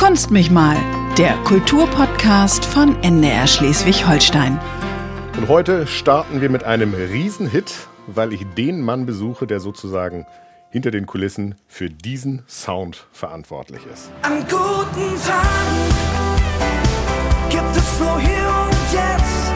Kunst mich mal, der Kulturpodcast von NDR Schleswig-Holstein. Und heute starten wir mit einem Riesenhit, weil ich den Mann besuche, der sozusagen hinter den Kulissen für diesen Sound verantwortlich ist. An guten Tagen gibt es nur hier und jetzt.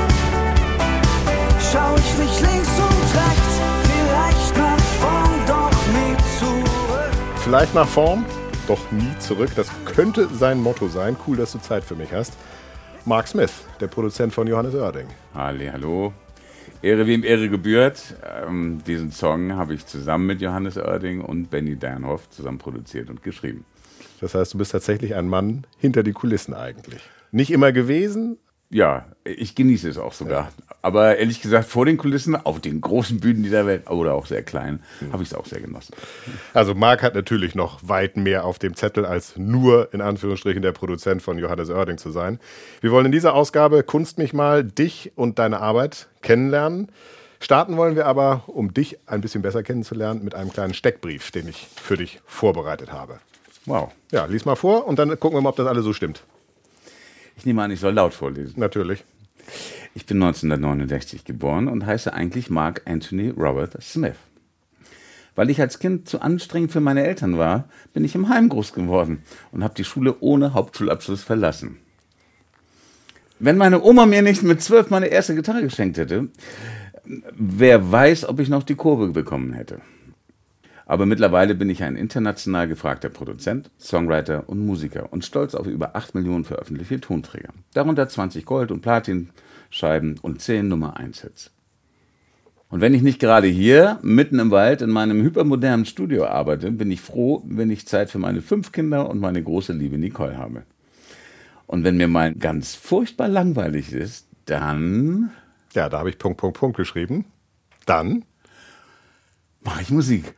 Schau ich nicht links und rechts, vielleicht nach vorn, doch nie zurück. Vielleicht nach vorn, doch nie zurück. Das könnte sein Motto sein. Cool, dass du Zeit für mich hast. Mark Smith, der Produzent von Johannes Oerding. Hallo. Ehre wem Ehre gebührt. Diesen Song habe ich zusammen mit Johannes Oerding und Benny Dernhoff zusammen produziert und geschrieben. Das heißt, du bist tatsächlich ein Mann hinter die Kulissen eigentlich. Nicht immer gewesen. Ja, ich genieße es auch sogar. Ja. Aber ehrlich gesagt, vor den Kulissen, auf den großen Bühnen dieser Welt oder auch sehr kleinen, habe ich es auch sehr genossen. Also Mark hat natürlich noch weit mehr auf dem Zettel, als nur in Anführungsstrichen der Produzent von Johannes Oerding zu sein. Wir wollen in dieser Ausgabe Kunst mich mal dich und deine Arbeit kennenlernen. Starten wollen wir aber, um dich ein bisschen besser kennenzulernen, mit einem kleinen Steckbrief, den ich für dich vorbereitet habe. Wow. Ja, lies mal vor und dann gucken wir mal, ob das alles so stimmt. Ich nehme an, ich soll laut vorlesen. Natürlich. Ich bin 1969 geboren und heiße eigentlich Mark Anthony Robert Smith. Weil ich als Kind zu anstrengend für meine Eltern war, bin ich im Heim groß geworden und habe die Schule ohne Hauptschulabschluss verlassen. Wenn meine Oma mir nicht mit 12 meine erste Gitarre geschenkt hätte, wer weiß, ob ich noch die Kurve bekommen hätte. Aber mittlerweile bin ich ein international gefragter Produzent, Songwriter und Musiker und stolz auf über 8 Millionen veröffentlichte Tonträger. Darunter 20 Gold- und Platinscheiben und 10 Nummer-1-Hits. Und wenn ich nicht gerade hier, mitten im Wald, in meinem hypermodernen Studio arbeite, bin ich froh, wenn ich Zeit für meine 5 Kinder und meine große Liebe Nicole habe. Und wenn mir mal ganz furchtbar langweilig ist, dann... Ja, da habe ich ... geschrieben. Dann... mache ich Musik.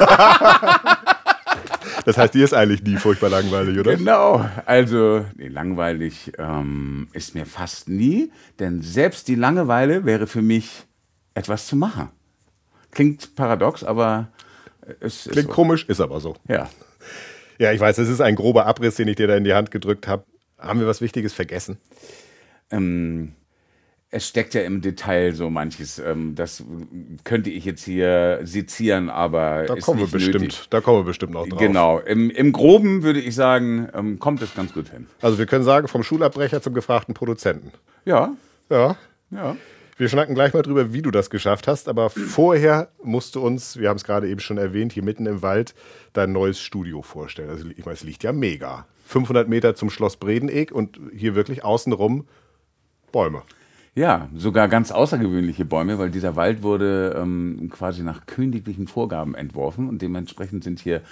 Das heißt, dir ist eigentlich nie furchtbar langweilig, oder? Genau. Also, langweilig ist mir fast nie, denn selbst die Langeweile wäre für mich etwas zu machen. Klingt paradox, aber es klingt so. Komisch, ist aber so. Ja. Ja, ich weiß, es ist ein grober Abriss, den ich dir da in die Hand gedrückt habe. Haben wir was Wichtiges vergessen? Es steckt ja im Detail so manches. Das könnte ich jetzt hier sezieren, aber da ist kommen nicht wir bestimmt. nötig. Da kommen wir bestimmt noch drauf. Genau. Im Groben würde ich sagen, kommt es ganz gut hin. Also wir können sagen, vom Schulabbrecher zum gefragten Produzenten. Ja. Ja. Ja. Wir schnacken gleich mal drüber, wie du das geschafft hast. Aber vorher musst du uns, wir haben es gerade eben schon erwähnt, hier mitten im Wald dein neues Studio vorstellen. Also ich meine, es liegt ja mega. 500 Meter zum Schloss Bredenegg und hier wirklich außenrum Bäume. Ja, sogar ganz außergewöhnliche Bäume, weil dieser Wald wurde quasi nach königlichen Vorgaben entworfen und dementsprechend sind hier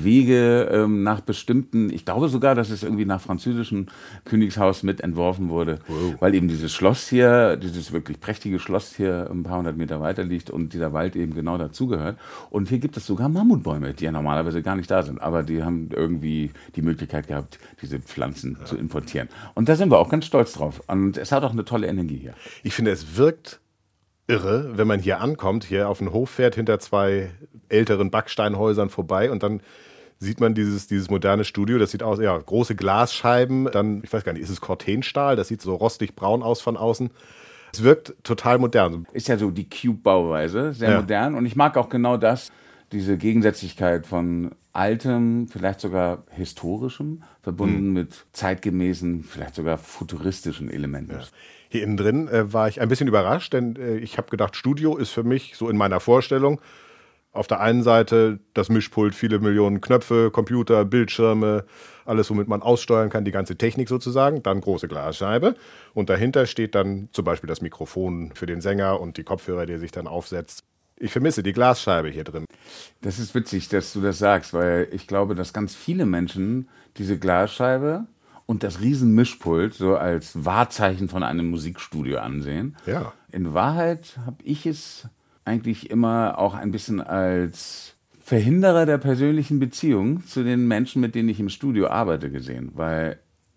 Wege nach bestimmten, ich glaube sogar, dass es irgendwie nach französischem Königshaus mit entworfen wurde, weil eben dieses Schloss hier, dieses wirklich prächtige Schloss hier ein paar hundert Meter weiter liegt und dieser Wald eben genau dazugehört. Und hier gibt es sogar Mammutbäume, die ja normalerweise gar nicht da sind, aber die haben irgendwie die Möglichkeit gehabt, diese Pflanzen zu importieren. Und da sind wir auch ganz stolz drauf. Und es hat auch eine tolle Energie hier. Ich finde, es wirkt irre, wenn man hier ankommt, hier auf den Hof fährt, hinter 2 älteren Backsteinhäusern vorbei und dann sieht man dieses moderne Studio, das sieht aus, ja, große Glasscheiben, dann, ich weiß gar nicht, ist es Cortenstahl, das sieht so rostig braun aus von außen. Es wirkt total modern. Ist ja so die Cube-Bauweise, sehr modern und ich mag auch genau das, diese Gegensätzlichkeit von altem, vielleicht sogar historischem, verbunden mit zeitgemäßen, vielleicht sogar futuristischen Elementen. Ja. Hier innen drin war ich ein bisschen überrascht, denn ich habe gedacht, Studio ist für mich so in meiner Vorstellung auf der einen Seite das Mischpult, viele Millionen Knöpfe, Computer, Bildschirme, alles, womit man aussteuern kann, die ganze Technik sozusagen, dann große Glasscheibe und dahinter steht dann zum Beispiel das Mikrofon für den Sänger und die Kopfhörer, die er sich dann aufsetzt. Ich vermisse die Glasscheibe hier drin. Das ist witzig, dass du das sagst, weil ich glaube, dass ganz viele Menschen diese Glasscheibe und das Riesenmischpult so als Wahrzeichen von einem Musikstudio ansehen. Ja. In Wahrheit habe ich es eigentlich immer auch ein bisschen als Verhinderer der persönlichen Beziehung zu den Menschen, mit denen ich im Studio arbeite, gesehen. Weil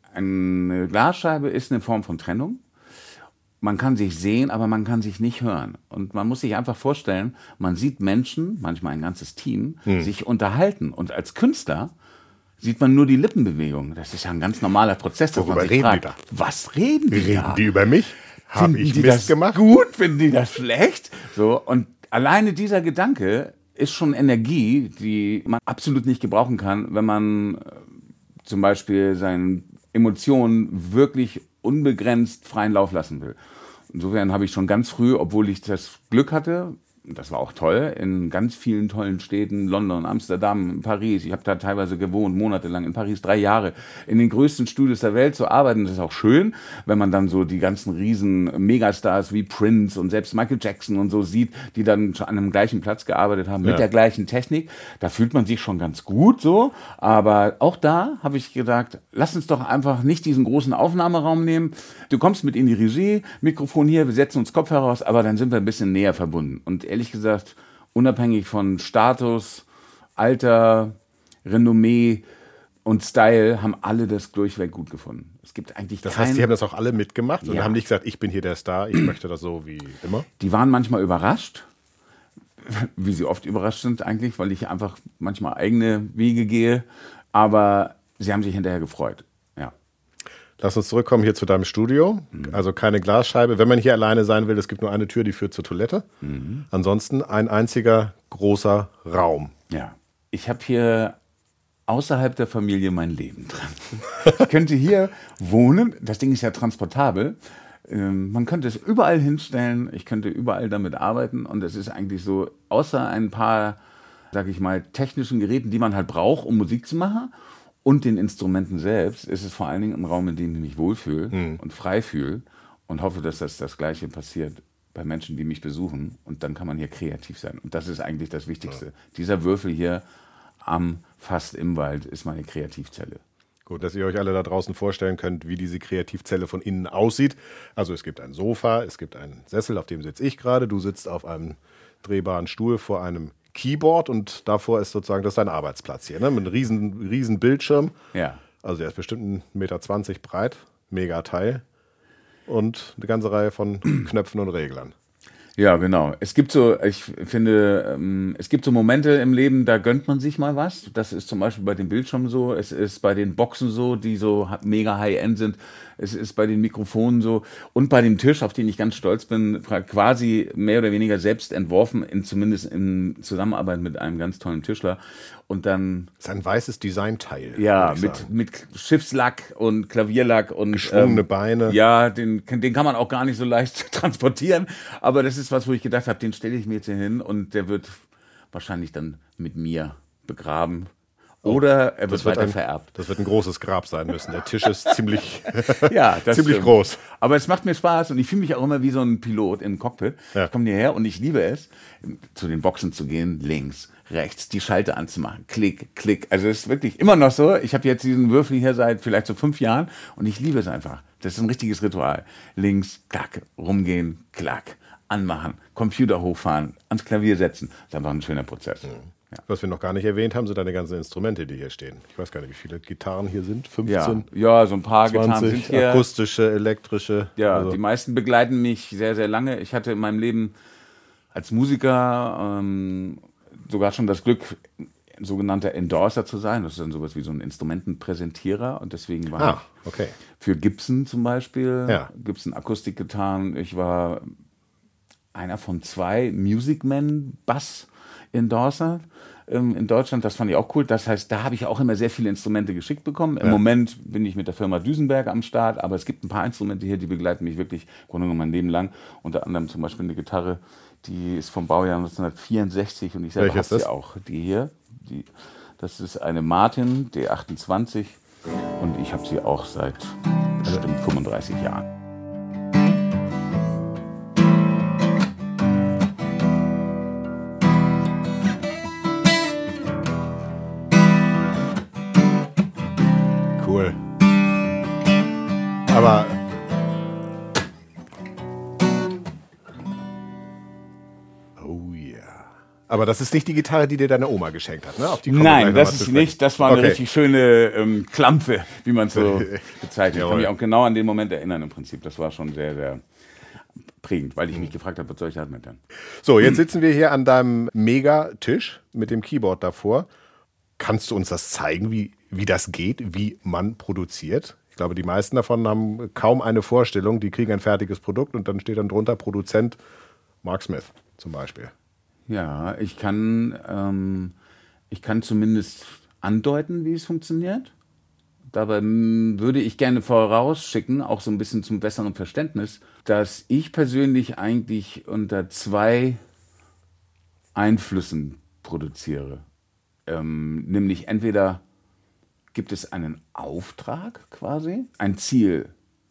eine Glasscheibe ist eine Form von Trennung. Man kann sich sehen, aber man kann sich nicht hören. Und man muss sich einfach vorstellen, man sieht Menschen, manchmal ein ganzes Team, sich unterhalten. Und als Künstler sieht man nur die Lippenbewegung. Das ist ja ein ganz normaler Prozess, dass Worüber man sich reden fragt, die da? was reden die da? Reden die über mich? Habe Finden ich die Mist das gemacht? gut? Finden die das schlecht? So, und alleine dieser Gedanke ist schon Energie, die man absolut nicht gebrauchen kann, wenn man zum Beispiel seinen Emotionen wirklich unbegrenzt freien Lauf lassen will. Insofern habe ich schon ganz früh, obwohl ich das Glück hatte, das war auch toll, in ganz vielen tollen Städten, London, Amsterdam, Paris. Ich habe da teilweise gewohnt, monatelang in Paris, 3 Jahre, in den größten Studios der Welt zu arbeiten. Das ist auch schön, wenn man dann so die ganzen riesen Megastars wie Prince und selbst Michael Jackson und so sieht, die dann schon an einem gleichen Platz gearbeitet haben, mit der gleichen Technik. Da fühlt man sich schon ganz gut so. Aber auch da habe ich gedacht, lass uns doch einfach nicht diesen großen Aufnahmeraum nehmen. Du kommst mit in die Regie, Mikrofon hier, wir setzen uns Kopfhörer raus, aber dann sind wir ein bisschen näher verbunden. Und ehrlich gesagt, unabhängig von Status, Alter, Renommee und Style, haben alle das durchweg gut gefunden. Es gibt eigentlich Das heißt, die haben das auch alle mitgemacht und Ja. haben nicht gesagt, ich bin hier der Star, ich möchte das so wie immer? Die waren manchmal überrascht, wie sie oft überrascht sind eigentlich, weil ich einfach manchmal eigene Wege gehe, aber sie haben sich hinterher gefreut. Ja. Lass uns zurückkommen hier zu deinem Studio. Also keine Glasscheibe. Wenn man hier alleine sein will, es gibt nur eine Tür, die führt zur Toilette. Ansonsten ein einziger großer Raum. Ja. Ich habe hier außerhalb der Familie mein Leben dran. Ich könnte hier wohnen, das Ding ist ja transportabel. Man könnte es überall hinstellen, ich könnte überall damit arbeiten und es ist eigentlich so, außer ein paar, sag ich mal, technischen Geräten, die man halt braucht, um Musik zu machen und den Instrumenten selbst, ist es vor allen Dingen ein Raum, in dem ich mich wohlfühle und frei fühle und hoffe, dass das Gleiche passiert bei Menschen, die mich besuchen und dann kann man hier kreativ sein und das ist eigentlich das Wichtigste. Ja. Dieser Würfel hier fast im Wald ist meine Kreativzelle. Gut, dass ihr euch alle da draußen vorstellen könnt, wie diese Kreativzelle von innen aussieht. Also es gibt ein Sofa, es gibt einen Sessel, auf dem sitze ich gerade. Du sitzt auf einem drehbaren Stuhl vor einem Keyboard und davor ist sozusagen, das ist dein Arbeitsplatz hier, ne? Mit einem riesen Bildschirm. Ja. Also der ist bestimmt 1,20 Meter breit, mega Teil und eine ganze Reihe von Knöpfen und Reglern. Ja, genau. Es gibt so, ich finde, es gibt so Momente im Leben, da gönnt man sich mal was. Das ist zum Beispiel bei den Bildschirmen so. Es ist bei den Boxen so, die so mega High-End sind. Es ist bei den Mikrofonen so. Und bei dem Tisch, auf den ich ganz stolz bin, quasi mehr oder weniger selbst entworfen, zumindest in Zusammenarbeit mit einem ganz tollen Tischler. Und dann. Das ist ein weißes Designteil. Ja, mit Schiffslack und Klavierlack und. Geschwungene Beine. Ja, den kann man auch gar nicht so leicht transportieren. Aber das ist was, wo ich gedacht habe, den stelle ich mir jetzt hier hin und der wird wahrscheinlich dann mit mir begraben. Oder er wird weiter vererbt. Das wird ein großes Grab sein müssen. Der Tisch ist ziemlich, ja, ziemlich groß. Aber es macht mir Spaß und ich fühle mich auch immer wie so ein Pilot im Cockpit. Ja. Ich komme hierher und ich liebe es, zu den Boxen zu gehen, links, rechts, die Schalter anzumachen. Klick, klick. Also es ist wirklich immer noch so. Ich habe jetzt diesen Würfel hier seit vielleicht so 5 Jahren und ich liebe es einfach. Das ist ein richtiges Ritual. Links, klack, rumgehen, klack, anmachen, Computer hochfahren, ans Klavier setzen. Das ist einfach ein schöner Prozess. Ja. Was wir noch gar nicht erwähnt haben, sind deine ganzen Instrumente, die hier stehen. Ich weiß gar nicht, wie viele Gitarren hier sind. 15? Ja, so ein paar 20, Gitarren sind hier. Akustische, elektrische. Ja, also. Die meisten begleiten mich sehr, sehr lange. Ich hatte in meinem Leben als Musiker sogar schon das Glück, ein sogenannter Endorser zu sein. Das ist dann sowas wie so ein Instrumentenpräsentierer. Und deswegen war ich für Gibson zum Beispiel, Gibson Akustikgitarren. Ich war einer von 2 Music Man Bass Endorser in Deutschland, das fand ich auch cool. Das heißt, da habe ich auch immer sehr viele Instrumente geschickt bekommen. Im Moment bin ich mit der Firma Düsenberg am Start, aber es gibt ein paar Instrumente hier, die begleiten mich wirklich im Grunde genommen mein Leben lang. Unter anderem zum Beispiel eine Gitarre, die ist vom Baujahr 1964 und ich selber habe sie auch. Die hier, das ist eine Martin D28 und ich habe sie auch seit bestimmt 35 Jahren. Cool. Aber oh yeah. Aber das ist nicht die Gitarre, die dir deine Oma geschenkt hat, ne? Auf die Nein, das ist nicht. Das war eine richtig schöne Klampfe, wie man es so bezeichnet. Ich kann mich auch genau an den Moment erinnern im Prinzip. Das war schon sehr, sehr prägend, weil ich mich gefragt habe, was soll ich damit denn? So, jetzt sitzen wir hier an deinem Megatisch mit dem Keyboard davor. Kannst du uns das zeigen, wie wie das geht, wie man produziert. Ich glaube, die meisten davon haben kaum eine Vorstellung. Die kriegen ein fertiges Produkt und dann steht dann drunter Produzent Mark Smith zum Beispiel. Ja, ich kann zumindest andeuten, wie es funktioniert. Dabei würde ich gerne vorausschicken, auch so ein bisschen zum besseren Verständnis, dass ich persönlich eigentlich unter 2 Einflüssen produziere. Nämlich entweder gibt es einen Auftrag quasi, ein Ziel,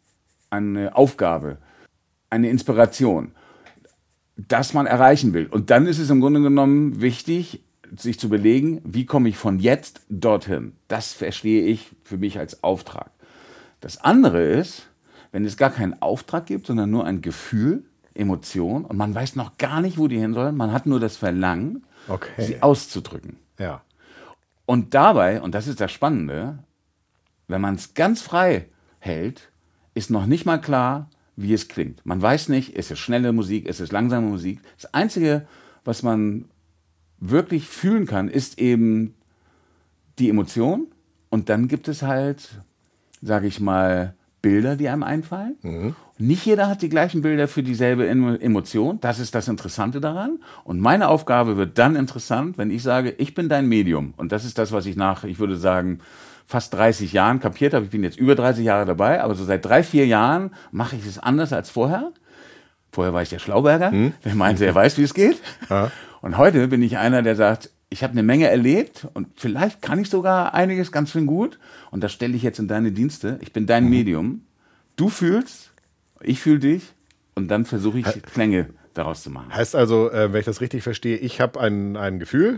eine Aufgabe, eine Inspiration, das man erreichen will. Und dann ist es im Grunde genommen wichtig, sich zu überlegen, wie komme ich von jetzt dorthin. Das verstehe ich für mich als Auftrag. Das andere ist, wenn es gar keinen Auftrag gibt, sondern nur ein Gefühl, Emotion, und man weiß noch gar nicht, wo die hin sollen, man hat nur das Verlangen, sie auszudrücken. Ja. Und dabei, und das ist das Spannende, wenn man es ganz frei hält, ist noch nicht mal klar, wie es klingt. Man weiß nicht, ist es schnelle Musik, ist es langsame Musik. Das Einzige, was man wirklich fühlen kann, ist eben die Emotion. Und dann gibt es halt, sage ich mal, Bilder, die einem einfallen. Mhm. Nicht jeder hat die gleichen Bilder für dieselbe Emotion. Das ist das Interessante daran. Und meine Aufgabe wird dann interessant, wenn ich sage, ich bin dein Medium. Und das ist das, was ich nach, ich würde sagen, fast 30 Jahren kapiert habe. Ich bin jetzt über 30 Jahre dabei, aber so seit 3-4 Jahren mache ich es anders als vorher. Vorher war ich der Schlauberger, der meinte, er weiß, wie es geht. Ja. Und heute bin ich einer, der sagt, ich habe eine Menge erlebt und vielleicht kann ich sogar einiges ganz schön gut. Und das stelle ich jetzt in deine Dienste. Ich bin dein Medium. Du fühlst, ich fühle dich und dann versuche ich Klänge daraus zu machen. Heißt also, wenn ich das richtig verstehe, ich habe ein Gefühl,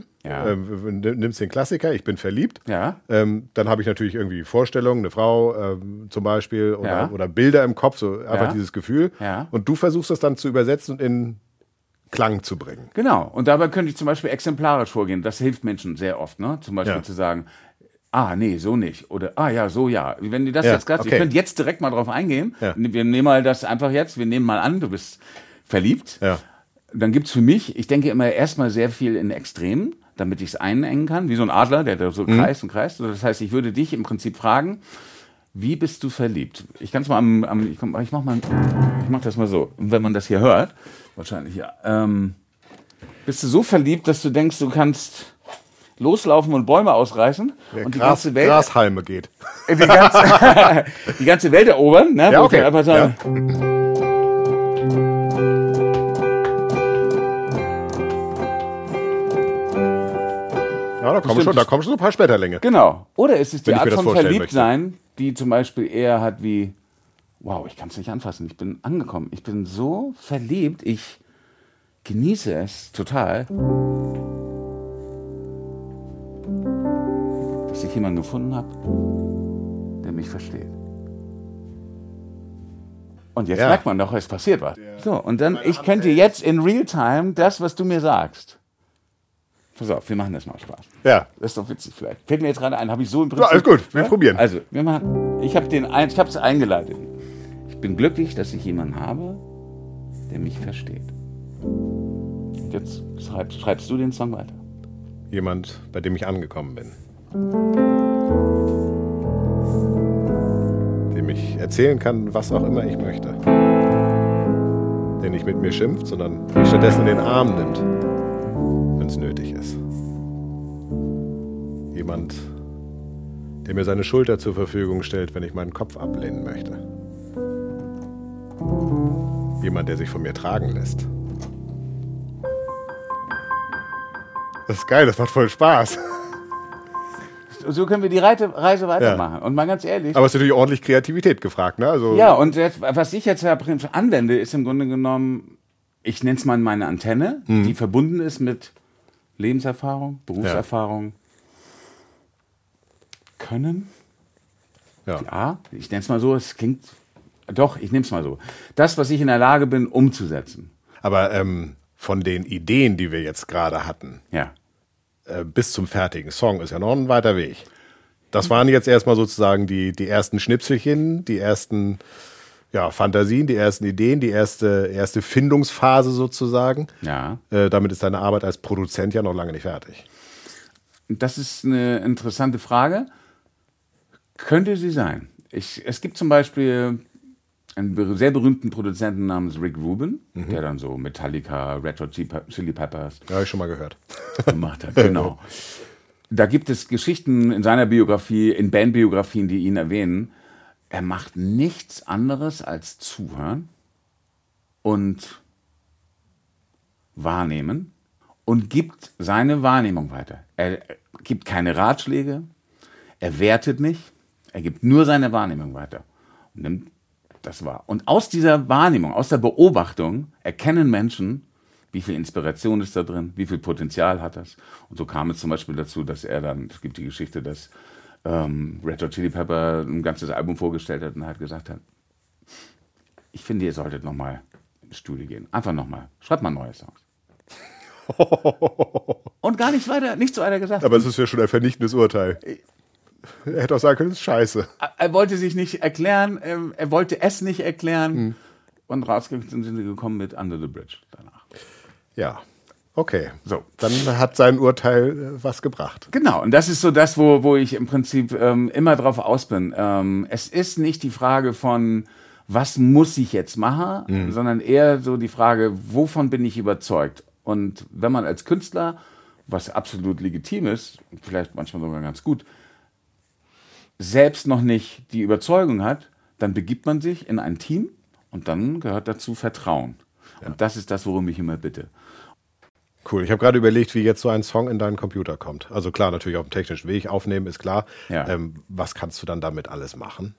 nimmst den Klassiker, ich bin verliebt, dann habe ich natürlich irgendwie Vorstellungen, eine Frau zum Beispiel oder Bilder im Kopf, so einfach dieses Gefühl. Ja. Und du versuchst das dann zu übersetzen und in Klang zu bringen. Genau. Und dabei könnte ich zum Beispiel exemplarisch vorgehen. Das hilft Menschen sehr oft, ne? Zum Beispiel zu sagen, nee, so nicht. Oder, ja, so ja. Wenn die das jetzt gerade, ich könnte jetzt direkt mal drauf eingehen. Ja. Wir nehmen mal das einfach jetzt, wir nehmen mal an, du bist verliebt. Ja. Dann gibt's für mich, ich denke immer erstmal sehr viel in Extremen, damit ich es einengen kann, wie so ein Adler, der da so kreist und kreist. Das heißt, ich würde dich im Prinzip fragen, wie bist du verliebt? Ich kann es mal ich mach das mal so. Und wenn man das hier hört, wahrscheinlich bist du so verliebt, dass du denkst, du kannst loslaufen und Bäume ausreißen und die ganze Welt Grashalme geht. Die ganze Welt erobern, ne? Ja, okay. Einfach sagen, ja, da kommen schon so ein paar Späterlinge. Genau. Oder ist es die Art von Verliebtsein, die zum Beispiel eher hat wie, wow, ich kann es nicht anfassen, ich bin angekommen, ich bin so verliebt, ich genieße es total, dass ich jemanden gefunden habe, der mich versteht. Und jetzt merkt man doch, es passiert was. So, und dann, ich könnte jetzt in Realtime das, was du mir sagst. Pass auf, wir machen das mal Spaß. Ja. Das ist doch witzig vielleicht. Fällt mir jetzt gerade ein, habe ich so im Prinzip... Ja, alles gut, wir probieren. Also, ich habe es eingeleitet. Ich bin glücklich, dass ich jemanden habe, der mich versteht. Und jetzt schreibst du den Song weiter. Jemand, bei dem ich angekommen bin. Dem ich erzählen kann, was auch immer ich möchte. Der nicht mit mir schimpft, sondern mich stattdessen in den Arm nimmt, wenn es nötig ist. Jemand, der mir seine Schulter zur Verfügung stellt, wenn ich meinen Kopf ablehnen möchte. Jemand, der sich von mir tragen lässt. Das ist geil, das macht voll Spaß. So können wir die Reise weitermachen. Ja. Und mal ganz ehrlich. Aber es ist natürlich ordentlich Kreativität gefragt, ne? Also ja, und was ich jetzt anwende, ist im Grunde genommen, ich nenne es mal meine Antenne, die verbunden ist mit Lebenserfahrung, Berufserfahrung, Können. Ja, ich nenne es mal so, es klingt, doch, ich nehme es mal so. Das, was ich in der Lage bin, umzusetzen. Aber von den Ideen, die wir jetzt gerade hatten, bis zum fertigen Song ist ja noch ein weiter Weg. Das waren jetzt erstmal sozusagen die ersten Schnipselchen, die ersten Fantasien, die ersten Ideen, die erste Findungsphase sozusagen. Ja. Damit ist deine Arbeit als Produzent ja noch lange nicht fertig. Das ist eine interessante Frage. Könnte sie sein. Es gibt zum Beispiel einen sehr berühmten Produzenten namens Rick Rubin, der dann so Metallica, Red Hot Chili Peppers Ja, habe ich schon mal gehört. gemacht hat. Genau. Da gibt es Geschichten in seiner Biografie, in Bandbiografien, die ihn erwähnen. Er macht nichts anderes als zuhören und wahrnehmen und gibt seine Wahrnehmung weiter. Er gibt keine Ratschläge, er wertet nicht, er gibt nur seine Wahrnehmung weiter und nimmt das wahr. Und aus dieser Wahrnehmung, aus der Beobachtung erkennen Menschen, wie viel Inspiration ist da drin, wie viel Potenzial hat das. Und so kam es zum Beispiel dazu, dass er dann, es gibt die Geschichte, dass Red Hot Chili Pepper ein ganzes Album vorgestellt hat und hat gesagt hat, ich finde, ihr solltet nochmal ins Studio gehen. Einfach nochmal. Schreibt mal neue Songs. Und gar nichts weiter gesagt. Aber es ist ja schon ein vernichtendes Urteil. Er hätte auch sagen können, das ist scheiße. Er wollte sich nicht erklären, er wollte es nicht erklären. Und rausgekommen sind sie gekommen mit Under the Bridge danach. Ja, okay. So. Dann hat sein Urteil was gebracht. Genau, und das ist so das, wo ich im Prinzip immer drauf aus bin. Es ist nicht die Frage von, was muss ich jetzt machen, sondern eher so die Frage, wovon bin ich überzeugt? Und wenn man als Künstler, was absolut legitim ist, vielleicht manchmal sogar ganz gut, selbst noch nicht die Überzeugung hat, dann begibt man sich in ein Team und dann gehört dazu Vertrauen. Ja. Und das ist das, worum ich immer bitte. Cool, ich habe gerade überlegt, wie jetzt so ein Song in deinen Computer kommt. Also klar, natürlich auf dem technischen Weg aufnehmen, ist klar. Ja. Was kannst du dann damit alles machen?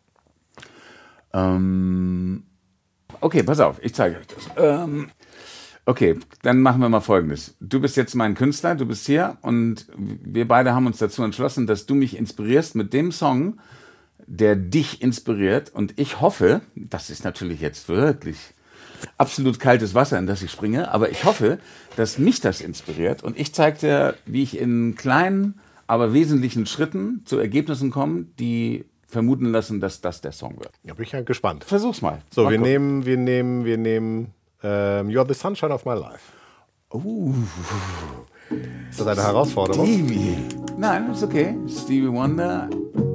Okay, pass auf, ich zeige euch das. Okay, dann machen wir mal Folgendes. Du bist jetzt mein Künstler, du bist hier und wir beide haben uns dazu entschlossen, dass du mich inspirierst mit dem Song, der dich inspiriert. Und ich hoffe, das ist natürlich jetzt wirklich absolut kaltes Wasser, in das ich springe, aber ich hoffe, dass mich das inspiriert. Und ich zeige dir, wie ich in kleinen, aber wesentlichen Schritten zu Ergebnissen komme, die vermuten lassen, dass das der Song wird. Da bin ich ja gespannt. Versuch's mal. So, Mal wir gucken. nehmen You're the Sunshine of My Life. Ist das eine Herausforderung? Stevie. Nein, ist okay. Stevie Wonder.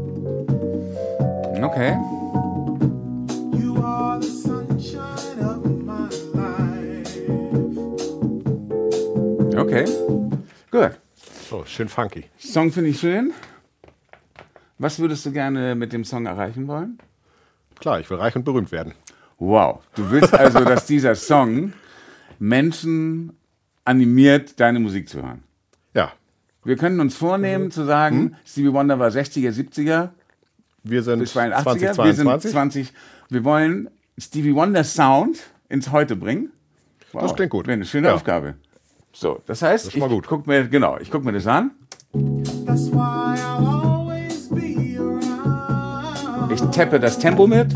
Okay. You are the sunshine of my life. Okay. Gut. Oh, schön funky. Song finde ich schön. Was würdest du gerne mit dem Song erreichen wollen? Klar, ich will reich und berühmt werden. Wow. Du willst also, dass dieser Song Menschen animiert, deine Musik zu hören. Ja, Wir können uns vornehmen zu sagen, Stevie Wonder war 60er, 70er wir sind bis 82er. 2022. Wir sind 20. Wir wollen Stevie Wonder Sound ins Heute bringen. Wow. Das klingt gut. Wäre eine schöne Ja. Aufgabe. So, das heißt, ist schon mal gut. ich gucke mir das an. That's why I'll always be around. Ich tappe das Tempo mit.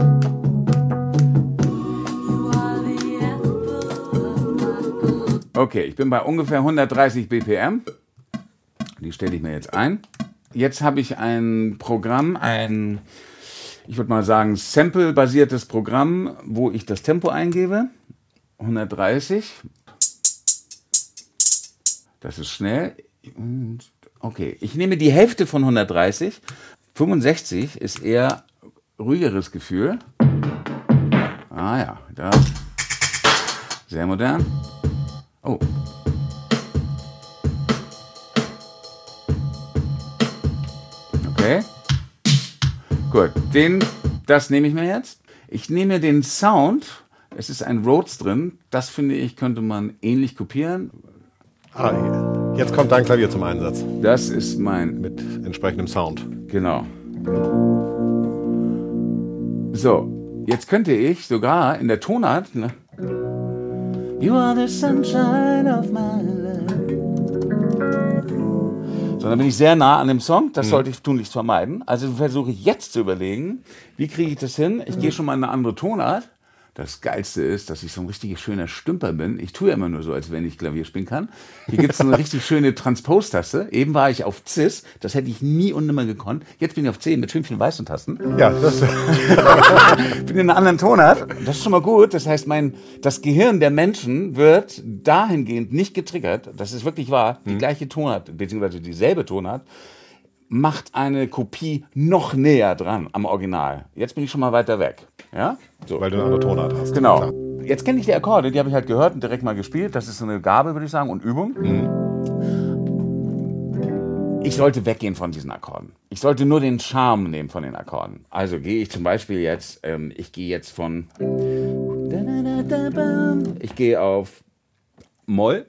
Okay, ich bin bei ungefähr 130 BPM. Die stelle ich mir jetzt ein. Jetzt habe ich ein Programm, ich würde mal sagen, Sample-basiertes Programm, wo ich das Tempo eingebe. 130. Das ist schnell. Okay, ich nehme die Hälfte von 130. 65 ist eher ruhigeres Gefühl. Ah ja, da. Sehr modern. Oh. Okay. Gut, das nehme ich mir jetzt. Ich nehme den Sound. Es ist ein Rhodes drin. Das finde ich, könnte man ähnlich kopieren. Jetzt kommt dein Klavier zum Einsatz. Das ist mein. Mit entsprechendem Sound. Genau. So, jetzt könnte ich sogar in der Tonart. Ne? You are the sunshine of my life. So, dann bin ich sehr nah an dem Song. Das sollte ich tunlichst vermeiden. Also versuche ich jetzt zu überlegen, wie kriege ich das hin? Ich gehe schon mal in eine andere Tonart. Das Geilste ist, dass ich so ein richtig schöner Stümper bin. Ich tue ja immer nur so, als wenn ich Klavier spielen kann. Hier gibt es eine richtig schöne Transpose-Taste. Eben war ich auf Cis. Das hätte ich nie und nimmer gekonnt. Jetzt bin ich auf C mit schön vielen weißen Tasten. Ja, das Bin in einer anderen Tonart. Das ist schon mal gut. Das heißt, das Gehirn der Menschen wird dahingehend nicht getriggert. Das ist wirklich wahr. Die gleiche Tonart, beziehungsweise dieselbe Tonart, macht eine Kopie noch näher dran am Original. Jetzt bin ich schon mal weiter weg. Ja? So. Weil du eine andere Tonart hast. Genau. Klar. Jetzt kenne ich die Akkorde, die habe ich halt gehört und direkt mal gespielt. Das ist so eine Gabe, würde ich sagen, und Übung. Ich sollte weggehen von diesen Akkorden. Ich sollte nur den Charme nehmen von den Akkorden. Also gehe ich zum Beispiel jetzt, ich gehe jetzt von, ich gehe auf Moll.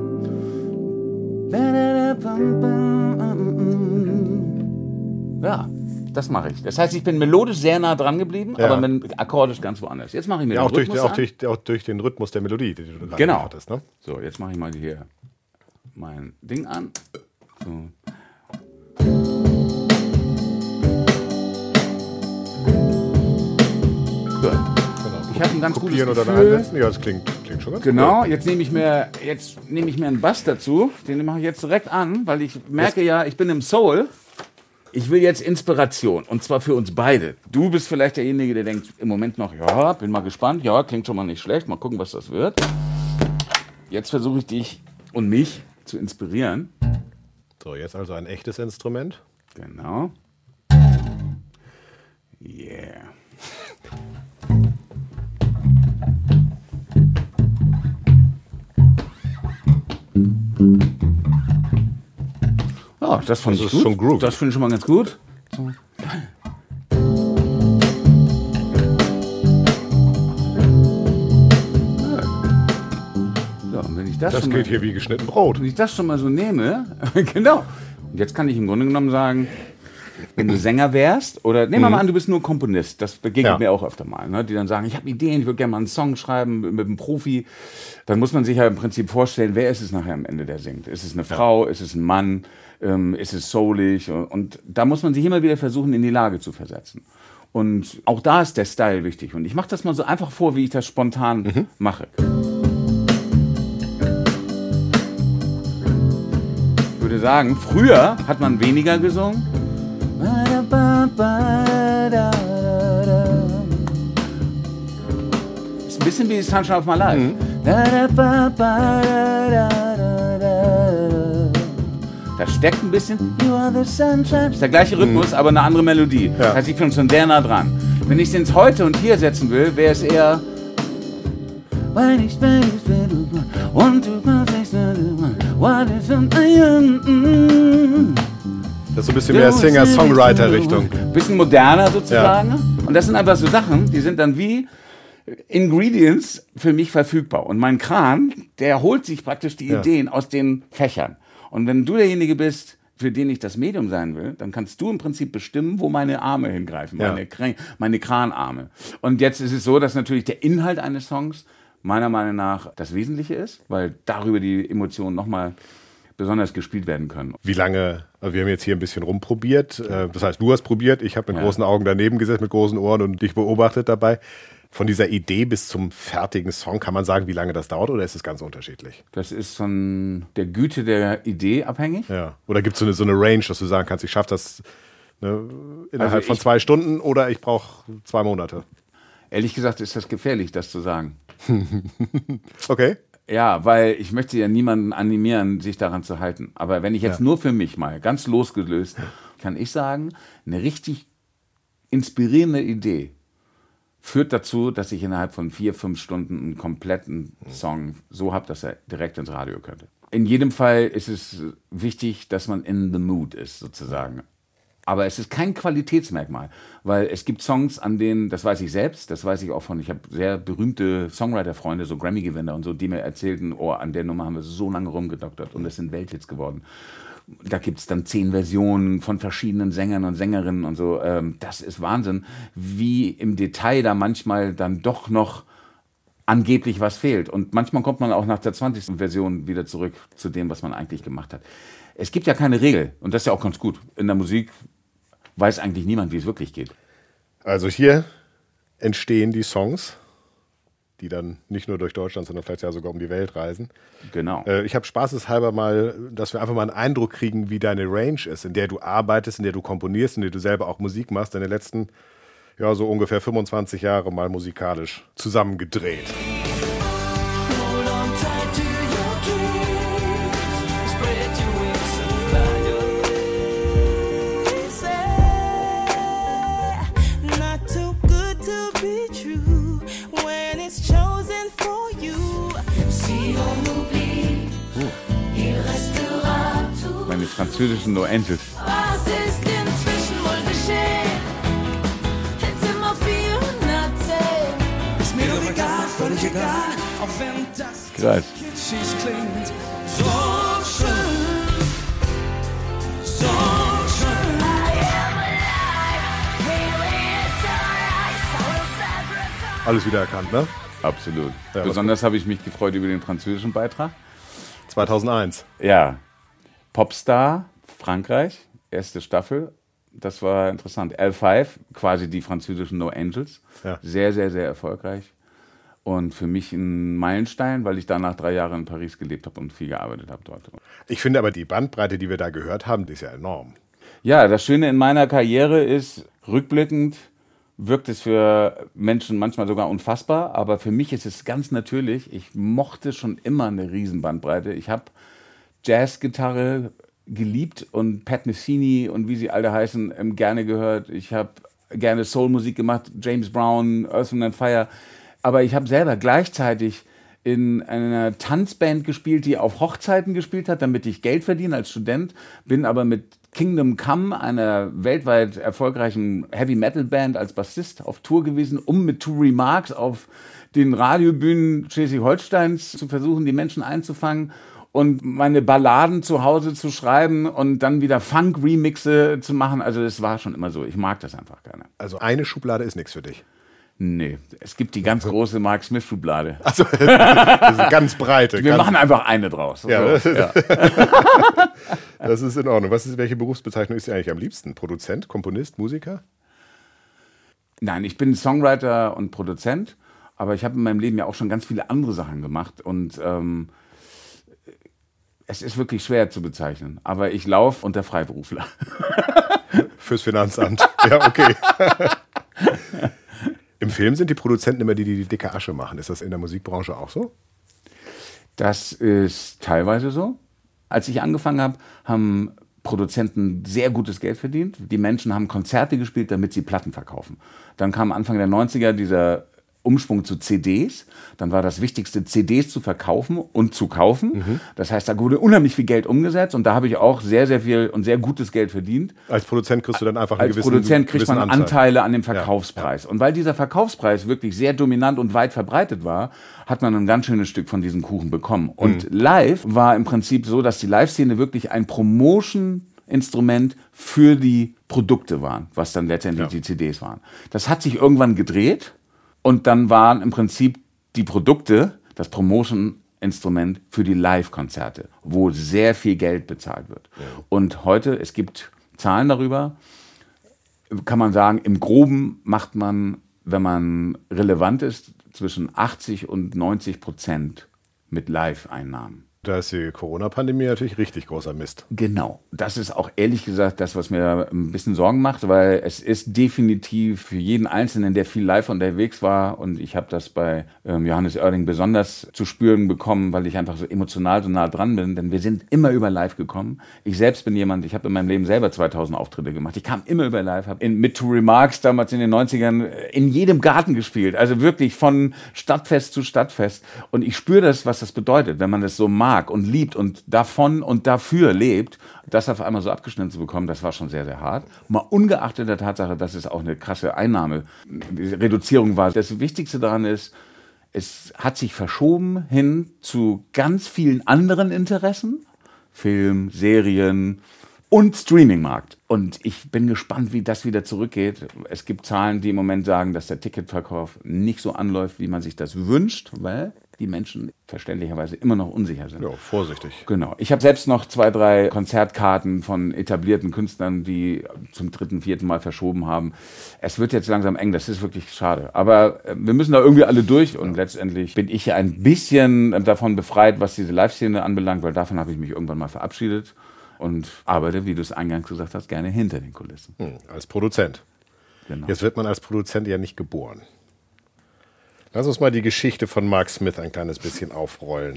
Ja, das mache ich. Das heißt, ich bin melodisch sehr nah dran geblieben, Ja. aber akkordisch ganz woanders. Jetzt mache ich mir Ja, den auch durch, Rhythmus an. auch durch den Rhythmus der Melodie, die du gerade Genau. hattest. Ne? So, jetzt mache ich mal hier mein Ding an. So. Gut. Genau. Ich habe ein ganz gutes Kopieren oder Gefühl. einsetzen? Ja, das klingt schon ganz Genau, jetzt nehme ich mir einen Bass dazu. Den mache ich jetzt direkt an, weil ich merke ja, ich bin im Soul. Ich will jetzt Inspiration, und zwar für uns beide. Du bist vielleicht derjenige, der denkt im Moment noch, ja, bin mal gespannt, ja, klingt schon mal nicht schlecht, mal gucken, was das wird. Jetzt versuche ich dich und mich zu inspirieren. So, jetzt also ein echtes Instrument. Genau. Yeah. Ja, das fand ich ist gut. schon groovy. Das finde ich schon mal ganz gut. So. So, und wenn ich das Das schon geht mal, hier wie geschnitten Brot. wenn ich das schon mal so nehme, genau. Und jetzt kann ich im Grunde genommen sagen, wenn du Sänger wärst, oder nehmen wir mal an, du bist nur Komponist, das begegnet Ja. mir auch öfter mal, ne? Die dann sagen, ich habe Ideen, ich würde gerne mal einen Song schreiben mit einem Profi. Dann muss man sich ja im Prinzip vorstellen, wer ist es nachher am Ende, der singt? Ist es eine Frau, ist es ein Mann, ist es soulig? Und da muss man sich immer wieder versuchen, in die Lage zu versetzen. Und auch da ist der Style wichtig. Und ich mache das mal so einfach vor, wie ich das spontan mache. Ich würde sagen, früher hat man weniger gesungen. Ist ein bisschen wie Sunshine of My Life. Da steckt ein bisschen You are the sunshine. Ist der gleiche Rhythmus, aber eine andere Melodie. Das heißt, ich bin schon sehr nah dran. Wenn ich es ins Heute und Hier setzen will, wäre es eher Das ist so ein bisschen mehr Singer-Songwriter-Richtung. Bisschen moderner sozusagen. Und das sind einfach so Sachen, die sind dann wie Ingredients für mich verfügbar. Und mein Kran, der holt sich praktisch die Ideen aus den Fächern. Und wenn du derjenige bist, für den ich das Medium sein will, dann kannst du im Prinzip bestimmen, wo meine Arme hingreifen, meine Kranarme. Und jetzt ist es so, dass natürlich der Inhalt eines Songs meiner Meinung nach das Wesentliche ist, weil darüber die Emotionen nochmal besonders gespielt werden können. Wie lange, also wir haben jetzt hier ein bisschen rumprobiert, das heißt, du hast probiert, ich habe mit großen Augen daneben gesessen, mit großen Ohren und dich beobachtet dabei. Von dieser Idee bis zum fertigen Song, kann man sagen, wie lange das dauert, oder ist es ganz unterschiedlich? Das ist von der Güte der Idee abhängig. Ja. Oder gibt es so eine Range, dass du sagen kannst, ich schaffe das innerhalb von 2 Stunden oder ich brauche 2 Monate? Ehrlich gesagt ist das gefährlich, das zu sagen. Okay. Ja, weil ich möchte ja niemanden animieren, sich daran zu halten. Aber wenn ich jetzt nur für mich mal, ganz losgelöst, kann ich sagen, eine richtig inspirierende Idee führt dazu, dass ich innerhalb von 4-5 Stunden einen kompletten Song so habe, dass er direkt ins Radio könnte. In jedem Fall ist es wichtig, dass man in the mood ist, sozusagen. Aber es ist kein Qualitätsmerkmal, weil es gibt Songs, an denen, das weiß ich selbst, das weiß ich auch von, ich habe sehr berühmte Songwriter-Freunde, so Grammy-Gewinner und so, die mir erzählten, oh, an der Nummer haben wir so lange rumgedoktert und es sind Welthits geworden. Da gibt es dann 10 Versionen von verschiedenen Sängern und Sängerinnen und so. Das ist Wahnsinn, wie im Detail da manchmal dann doch noch angeblich was fehlt. Und manchmal kommt man auch nach der 20. Version wieder zurück zu dem, was man eigentlich gemacht hat. Es gibt ja keine Regel und das ist ja auch ganz gut. In der Musik weiß eigentlich niemand, wie es wirklich geht. Also hier entstehen die Songs, die dann nicht nur durch Deutschland, sondern vielleicht ja sogar um die Welt reisen. Genau. Ich habe spaßeshalber mal, dass wir einfach mal einen Eindruck kriegen, wie deine Range ist, in der du arbeitest, in der du komponierst, in der du selber auch Musik machst, deine letzten, ja, so ungefähr 25 Jahre mal musikalisch zusammengedreht. Hold on tight to your dreams. Spread your wings and fly französischen No Angels. Was ist inzwischen wohl geschehen? In Zimmer 410. Ist mir doch egal, völlig egal, auch wenn das Krass. kitschig klingt. So schön, so schön. I am alive, really is alright, so sacrifice. Alles wieder erkannt, ne? Absolut. Ja, Besonders habe ich mich gefreut über den französischen Beitrag. 2001. Ja, Popstar, Frankreich, erste Staffel. Das war interessant. L5, quasi die französischen No Angels. Ja. Sehr, sehr, sehr erfolgreich. Und für mich ein Meilenstein, weil ich danach 3 Jahre in Paris gelebt habe und viel gearbeitet habe dort. Ich finde aber die Bandbreite, die wir da gehört haben, die ist ja enorm. Ja, das Schöne in meiner Karriere ist, rückblickend wirkt es für Menschen manchmal sogar unfassbar, aber für mich ist es ganz natürlich. Ich mochte schon immer eine Riesenbandbreite. Ich habe Jazzgitarre geliebt und Pat Metheny und wie sie alle heißen, gerne gehört. Ich habe gerne Soulmusik gemacht, James Brown, Earth, Wind & Fire. Aber ich habe selber gleichzeitig in einer Tanzband gespielt, die auf Hochzeiten gespielt hat, damit ich Geld verdiene als Student. Bin aber mit Kingdom Come, einer weltweit erfolgreichen Heavy-Metal-Band, als Bassist auf Tour gewesen, um mit Two Remarks auf den Radiobühnen Schleswig-Holsteins zu versuchen, die Menschen einzufangen und meine Balladen zu Hause zu schreiben und dann wieder Funk-Remixe zu machen. Also das war schon immer so. Ich mag das einfach gerne. Also eine Schublade ist nichts für dich. Nee, es gibt die ganz große Mark Smith-Schublade. Also das ist eine ganz breite. Wir ganz, machen einfach eine draus. Ja, So, ja. das ist in Ordnung. Welche Berufsbezeichnung ist dir eigentlich am liebsten? Produzent, Komponist, Musiker? Nein, ich bin Songwriter und Produzent, aber ich habe in meinem Leben ja auch schon ganz viele andere Sachen gemacht und es ist wirklich schwer zu bezeichnen, aber ich laufe unter Freiberufler. Fürs Finanzamt. Ja, okay. Im Film sind die Produzenten immer die dicke Asche machen. Ist das in der Musikbranche auch so? Das ist teilweise so. Als ich angefangen habe, haben Produzenten sehr gutes Geld verdient. Die Menschen haben Konzerte gespielt, damit sie Platten verkaufen. Dann kam Anfang der 90er dieser Umschwung zu CDs. Dann war das Wichtigste, CDs zu verkaufen und zu kaufen. Das heißt, da wurde unheimlich viel Geld umgesetzt und da habe ich auch sehr, sehr viel und sehr gutes Geld verdient. Als Produzent kriegst du dann einfach einen Als Produzent kriegt man gewissen Anteile an dem Verkaufspreis. Und weil dieser Verkaufspreis wirklich sehr dominant und weit verbreitet war, hat man ein ganz schönes Stück von diesem Kuchen bekommen. Und live war im Prinzip so, dass die Live-Szene wirklich ein Promotion-Instrument für die Produkte waren, was dann letztendlich die CDs waren. Das hat sich irgendwann gedreht und dann waren im Prinzip die Produkte, das Promotion-Instrument für die Live-Konzerte, wo sehr viel Geld bezahlt wird. Und heute, es gibt Zahlen darüber, kann man sagen, im Groben macht man, wenn man relevant ist, zwischen 80% und 90% mit Live-Einnahmen. Da ist die Corona-Pandemie natürlich richtig großer Mist. Genau. Das ist auch ehrlich gesagt das, was mir ein bisschen Sorgen macht, weil es ist definitiv für jeden Einzelnen, der viel live unterwegs war, und ich habe das bei Johannes Oerding besonders zu spüren bekommen, weil ich einfach so emotional so nah dran bin, denn wir sind immer über live gekommen. Ich selbst bin jemand, ich habe in meinem Leben selber 2000 Auftritte gemacht. Ich kam immer über live, habe mit Two Remarks damals in den 90ern in jedem Garten gespielt, also wirklich von Stadtfest zu Stadtfest, und ich spüre das, was das bedeutet, wenn man das so mag und liebt und davon und dafür lebt, das auf einmal so abgeschnitten zu bekommen, das war schon sehr, sehr hart. Mal ungeachtet der Tatsache, dass es auch eine krasse Einnahmereduzierung war. Das Wichtigste daran ist, es hat sich verschoben hin zu ganz vielen anderen Interessen, Film, Serien und Streamingmarkt. Und ich bin gespannt, wie das wieder zurückgeht. Es gibt Zahlen, die im Moment sagen, dass der Ticketverkauf nicht so anläuft, wie man sich das wünscht, weil die Menschen verständlicherweise immer noch unsicher sind. Ja, vorsichtig. Genau. Ich habe selbst noch 2, 3 Konzertkarten von etablierten Künstlern, die zum 3., 4. Mal verschoben haben. Es wird jetzt langsam eng, das ist wirklich schade. Aber wir müssen da irgendwie alle durch, und letztendlich bin ich ja ein bisschen davon befreit, was diese Live-Szene anbelangt, weil davon habe ich mich irgendwann mal verabschiedet und arbeite, wie du es eingangs gesagt hast, gerne hinter den Kulissen. Als Produzent. Genau. Jetzt wird man als Produzent ja nicht geboren. Lass uns mal die Geschichte von Mark Smith ein kleines bisschen aufrollen.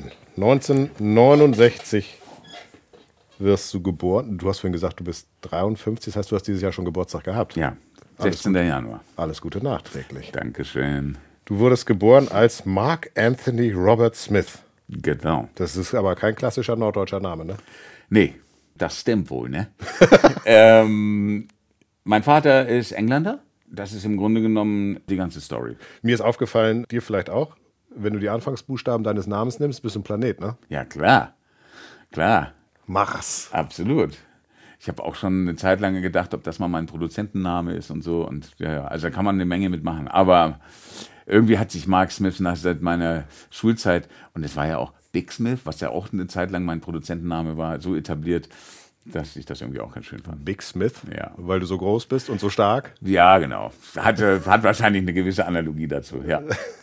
1969 wirst du geboren. Du hast vorhin gesagt, du bist 53, das heißt, du hast dieses Jahr schon Geburtstag gehabt. Ja, 16. Januar. Alles Gute nachträglich. Dankeschön. Du wurdest geboren als Mark Anthony Robert Smith. Genau. Das ist aber kein klassischer norddeutscher Name, ne? Nee, Das stimmt wohl, ne? Mein Vater ist Engländer. Das ist im Grunde genommen die ganze Story. Mir ist aufgefallen, dir vielleicht auch, wenn du die Anfangsbuchstaben deines Namens nimmst, bist du ein Planet, ne? Ja, klar. Klar, Mars. absolut. Ich habe auch schon eine Zeit lang gedacht, ob das mal mein Produzentenname ist und so. Und ja, also da kann man eine Menge mitmachen. Aber irgendwie hat sich Mark Smith seit meiner Schulzeit, und es war ja auch Big Smith, was ja auch eine Zeit lang mein Produzentenname war, so etabliert, dass ich das irgendwie auch ganz schön fand. Big Smith, Ja. weil du so groß bist und so stark. Ja, genau. Hat wahrscheinlich eine gewisse Analogie dazu, ja.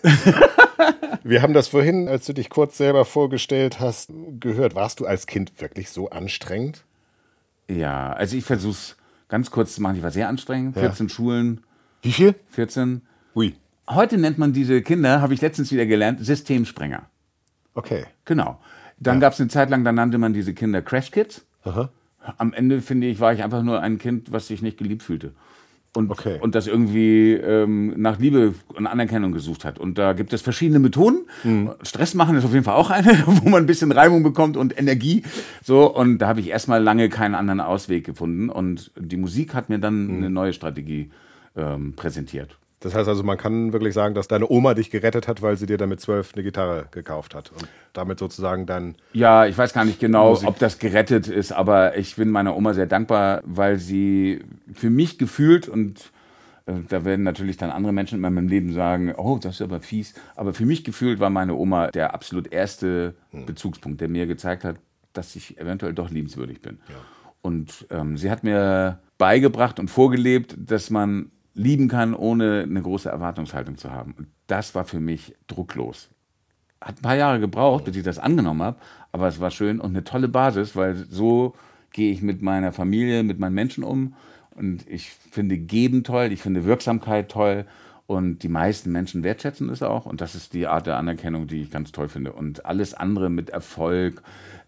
Wir haben das vorhin, als du dich kurz selber vorgestellt hast, gehört. Warst du als Kind wirklich so anstrengend? Ja, also ich versuche es ganz kurz zu machen. Ich war sehr anstrengend. 14 Schulen, Wie viel? 14. Ui. Heute nennt man diese Kinder, habe ich letztens wieder gelernt, Systemsprenger. Okay. Genau. Dann gab es eine Zeit lang, da nannte man diese Kinder Crash Kids. Aha. Am Ende, finde ich, war ich einfach nur ein Kind, was sich nicht geliebt fühlte. Und, Okay. und das irgendwie nach Liebe und Anerkennung gesucht hat. Und da gibt es verschiedene Methoden. Stress machen ist auf jeden Fall auch eine, wo man ein bisschen Reibung bekommt und Energie. So, und da habe ich erstmal lange keinen anderen Ausweg gefunden. Und die Musik hat mir dann eine neue Strategie präsentiert. Das heißt also, man kann wirklich sagen, dass deine Oma dich gerettet hat, weil sie dir dann mit 12 eine Gitarre gekauft hat und damit sozusagen dein... Ja, ich weiß gar nicht genau, ob das gerettet ist, aber ich bin meiner Oma sehr dankbar, weil sie für mich gefühlt, und da werden natürlich dann andere Menschen in meinem Leben sagen, oh, das ist aber fies, aber für mich gefühlt war meine Oma der absolut erste Bezugspunkt, der mir gezeigt hat, dass ich eventuell doch liebenswürdig bin. Ja. Und sie hat mir beigebracht und vorgelebt, dass man lieben kann, ohne eine große Erwartungshaltung zu haben. Und das war für mich drucklos. Hat ein paar Jahre gebraucht, bis ich das angenommen habe, aber es war schön und eine tolle Basis, weil so gehe ich mit meiner Familie, mit meinen Menschen um. Und ich finde Geben toll, ich finde Wirksamkeit toll, und die meisten Menschen wertschätzen es auch, und das ist die Art der Anerkennung, die ich ganz toll finde. Und alles andere mit Erfolg,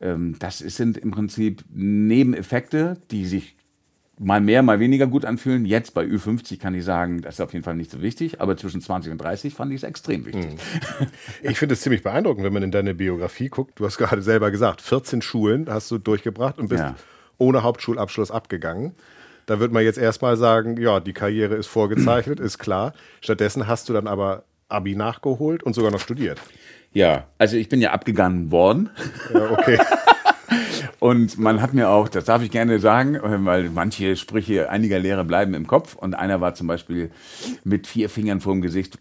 sind im Prinzip Nebeneffekte, die sich mal mehr, mal weniger gut anfühlen. Jetzt bei Ü50 kann ich sagen, das ist auf jeden Fall nicht so wichtig, aber zwischen 20 und 30 fand ich es extrem wichtig. Ich finde es ziemlich beeindruckend, wenn man in deine Biografie guckt. Du hast gerade selber gesagt, 14 Schulen hast du durchgebracht und bist Ja. ohne Hauptschulabschluss abgegangen. Da würde man jetzt erstmal sagen, ja, die Karriere ist vorgezeichnet, ist klar. Stattdessen hast du dann aber Abi nachgeholt und sogar noch studiert. Ja, also ich bin ja abgegangen worden. Ja, okay. Und man hat mir auch, das darf ich gerne sagen, weil manche Sprüche einiger Lehrer bleiben im Kopf. Und einer war zum Beispiel mit 4 Fingern vorm Gesicht,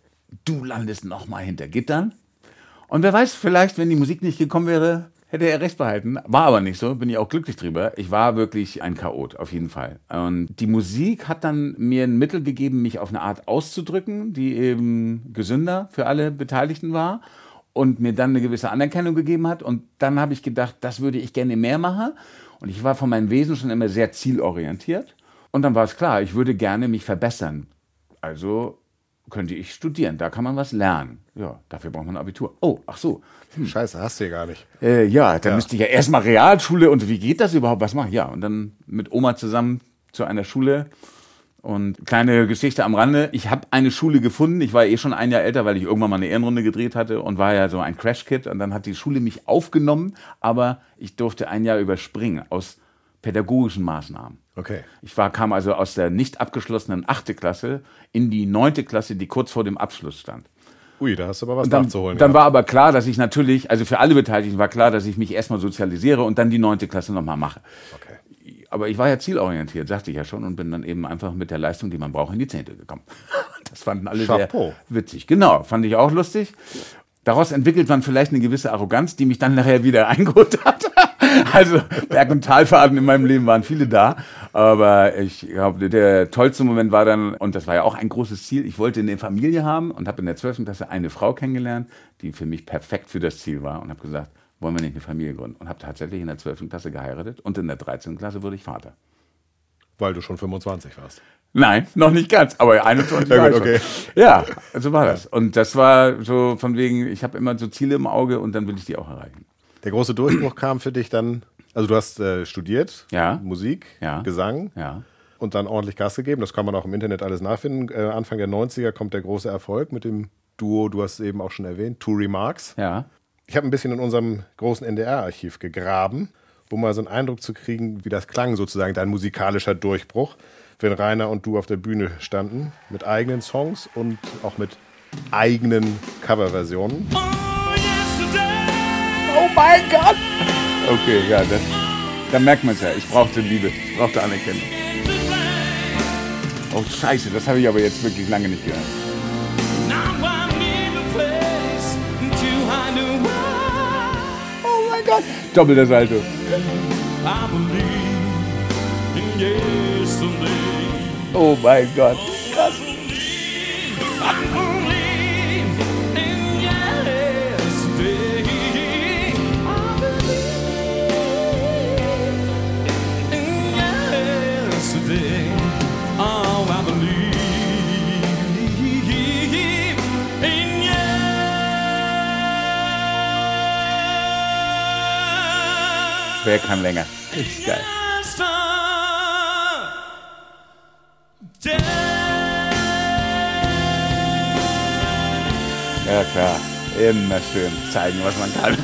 du landest nochmal hinter Gittern. Und wer weiß, vielleicht, wenn die Musik nicht gekommen wäre, hätte er recht behalten. War aber nicht so, bin ich auch glücklich drüber. Ich war wirklich ein Chaot, auf jeden Fall. Und die Musik hat dann mir ein Mittel gegeben, mich auf eine Art auszudrücken, die eben gesünder für alle Beteiligten war. Und mir dann eine gewisse Anerkennung gegeben hat. Und dann habe ich gedacht, das würde ich gerne mehr machen. Und ich war von meinem Wesen schon immer sehr zielorientiert. Und dann war es klar, ich würde gerne mich verbessern. Also könnte ich studieren, da kann man was lernen. Ja, dafür braucht man ein Abitur. Oh, ach so. Scheiße, hast du ja gar nicht. Ja, dann müsste ich ja erstmal Realschule, und wie geht das überhaupt? Was mache ich? Ja, und dann mit Oma zusammen zu einer Schule. Und kleine Geschichte am Rande, ich habe eine Schule gefunden, ich war schon ein Jahr älter, weil ich irgendwann mal eine Ehrenrunde gedreht hatte und war ja so ein Crash-Kid, und dann hat die Schule mich aufgenommen, aber ich durfte ein Jahr überspringen aus pädagogischen Maßnahmen. Okay. Ich kam also aus der nicht abgeschlossenen 8. Klasse in die 9. Klasse, die kurz vor dem Abschluss stand. Ui, da hast du aber was Dann nachzuholen. war aber klar, dass ich natürlich, also für alle Beteiligten war klar, dass ich mich erstmal sozialisiere und dann die 9. Klasse nochmal mache. Okay. Aber ich war ja zielorientiert, sagte ich ja schon, und bin dann eben einfach mit der Leistung, die man braucht, in die 10. gekommen. Das fanden alle Chapeau. sehr witzig. Genau, fand ich auch lustig. Daraus entwickelt man vielleicht eine gewisse Arroganz, die mich dann nachher wieder eingeholt hat. Also Berg- und Talfahrten in meinem Leben waren viele da. Aber ich glaube, der tollste Moment war dann, und das war ja auch ein großes Ziel, ich wollte eine Familie haben und habe in der 12. Klasse eine Frau kennengelernt, die für mich perfekt für das Ziel war, und habe gesagt, wollen wir nicht eine Familie gründen? Und habe tatsächlich in der 12. Klasse geheiratet, und in der 13. Klasse wurde ich Vater. Weil du schon 25 warst. Nein, noch nicht ganz, aber 21 Ja, war gut, ich schon. okay. Ja, so war das. Und das war so von wegen, ich habe immer so Ziele im Auge, und dann will ich die auch erreichen. Der große Durchbruch kam für dich dann, also du hast studiert, Ja. Musik, Ja. Gesang Ja. und dann ordentlich Gas gegeben. Das kann man auch im Internet alles nachfinden. Anfang der 90er kommt der große Erfolg mit dem Duo, du hast es eben auch schon erwähnt, Two Remarks. Ja. Ich habe ein bisschen in unserem großen NDR-Archiv gegraben um mal so einen Eindruck zu kriegen, wie das klang, sozusagen dein musikalischer Durchbruch, wenn Rainer und du auf der Bühne standen, mit eigenen Songs und auch mit eigenen Coverversionen. Oh mein Gott! Okay, ja, da merkt man es ja. Ich brauchte Liebe, ich brauchte Anerkennung. Oh Scheiße, das habe ich aber jetzt wirklich lange nicht gehört. Oh mein Gott! Doppelter Salto. Oh mein Gott, krass. Wer kann länger? Ist geil. Ja klar, immer schön zeigen, was man kann.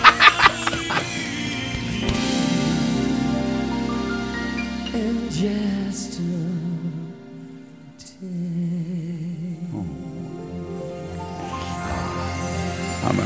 Hammer.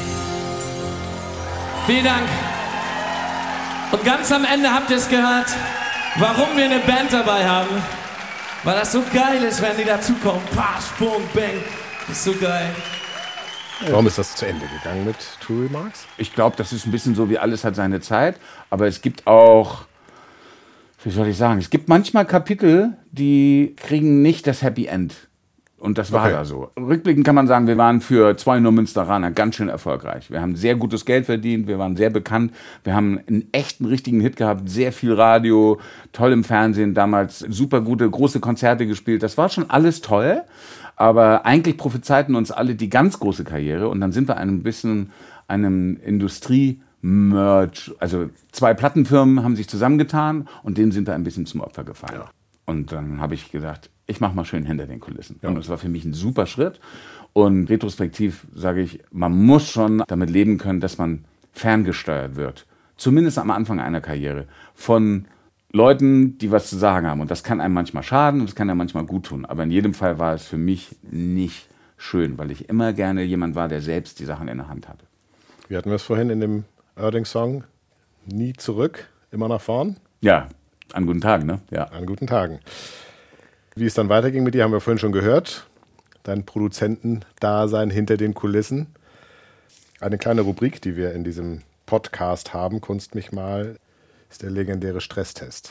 Vielen Dank. Und ganz am Ende habt ihr es gehört, warum wir eine Band dabei haben. Weil das so geil ist, wenn die dazukommen. Pasch, Sprung, Bang. Das ist so geil. Warum ist das zu Ende gegangen mit True Remarks? Ich glaube, das ist ein bisschen so, wie alles hat seine Zeit. Aber es gibt auch, wie soll ich sagen, es gibt manchmal Kapitel, die kriegen nicht das Happy End. Und das war da so. Rückblickend kann man sagen, wir waren für 2 Münsteraner ganz schön erfolgreich. Wir haben sehr gutes Geld verdient, wir waren sehr bekannt, wir haben einen echten, richtigen Hit gehabt, sehr viel Radio, toll im Fernsehen, damals super gute, große Konzerte gespielt. Das war schon alles toll, aber eigentlich prophezeiten uns alle die ganz große Karriere und dann sind wir ein bisschen einem Industrie-Merge, also 2 Plattenfirmen haben sich zusammengetan und denen sind wir ein bisschen zum Opfer gefallen. Ja. Und dann habe ich gedacht, ich mache mal schön hinter den Kulissen. Ja. Und das war für mich ein super Schritt. Und retrospektiv sage ich, man muss schon damit leben können, dass man ferngesteuert wird. Zumindest am Anfang einer Karriere. Von Leuten, die was zu sagen haben. Und das kann einem manchmal schaden und das kann einem manchmal gut tun. Aber in jedem Fall war es für mich nicht schön, weil ich immer gerne jemand war, der selbst die Sachen in der Hand hatte. Wie hatten wir es vorhin in dem Oerding-Song? Nie zurück, immer nach vorn? Ja, an guten Tagen, ne? Ja. An guten Tagen. Wie es dann weiterging mit dir, haben wir vorhin schon gehört. Dein Produzentendasein hinter den Kulissen. Eine kleine Rubrik, die wir in diesem Podcast haben, Kunst mich mal, ist der legendäre Stresstest.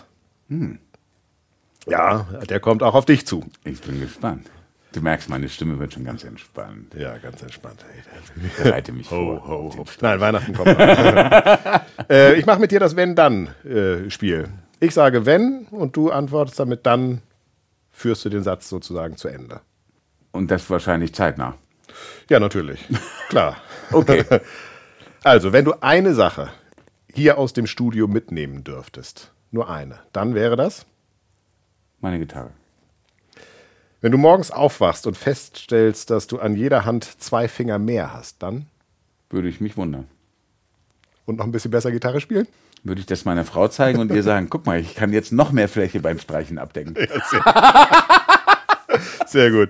Ja, der kommt auch auf dich zu. Ich bin gespannt. Du merkst, meine Stimme wird schon ganz entspannt. Ja, ganz entspannt. Ich bereite mich vor. Ho. Nein, Weihnachten kommt noch. Ich mache mit dir das Wenn-Dann-Spiel. Ich sage wenn und du antwortest damit dann, führst du den Satz sozusagen zu Ende. Und das wahrscheinlich zeitnah. Ja, natürlich. Klar. Okay. Also, wenn du eine Sache hier aus dem Studio mitnehmen dürftest, nur eine, dann wäre das? Meine Gitarre. Wenn du morgens aufwachst und feststellst, dass du an jeder Hand 2 Finger mehr hast, dann? Würde ich mich wundern. Und noch ein bisschen besser Gitarre spielen? Würde ich das meiner Frau zeigen und ihr sagen, guck mal, ich kann jetzt noch mehr Fläche beim Streichen abdecken. Ja, sehr gut.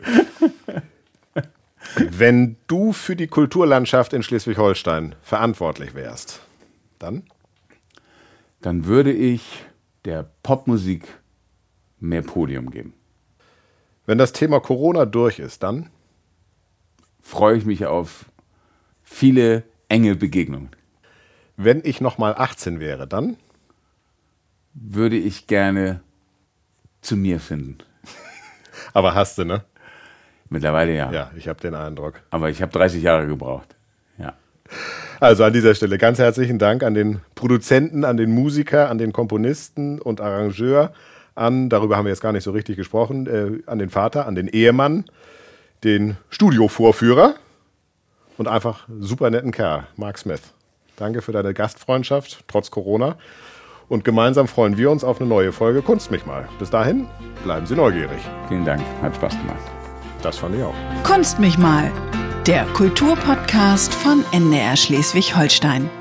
Wenn du für die Kulturlandschaft in Schleswig-Holstein verantwortlich wärst, dann? Dann würde ich der Popmusik mehr Podium geben. Wenn das Thema Corona durch ist, dann? Freue ich mich auf viele enge Begegnungen. Wenn ich noch mal 18 wäre, dann? Würde ich gerne zu mir finden. Aber hast du, ne? Mittlerweile ja. Ja, ich habe den Eindruck. Aber ich habe 30 Jahre gebraucht. Ja. Also an dieser Stelle ganz herzlichen Dank an den Produzenten, an den Musiker, an den Komponisten und Arrangeur, darüber haben wir jetzt gar nicht so richtig gesprochen, an den Vater, an den Ehemann, den Studiovorführer und einfach super netten Kerl, Mark Smith. Danke für deine Gastfreundschaft, trotz Corona. Und gemeinsam freuen wir uns auf eine neue Folge Kunst mich mal. Bis dahin, bleiben Sie neugierig. Vielen Dank, hat Spaß gemacht. Das fand ich auch. Kunst mich mal, der Kulturpodcast von NDR Schleswig-Holstein.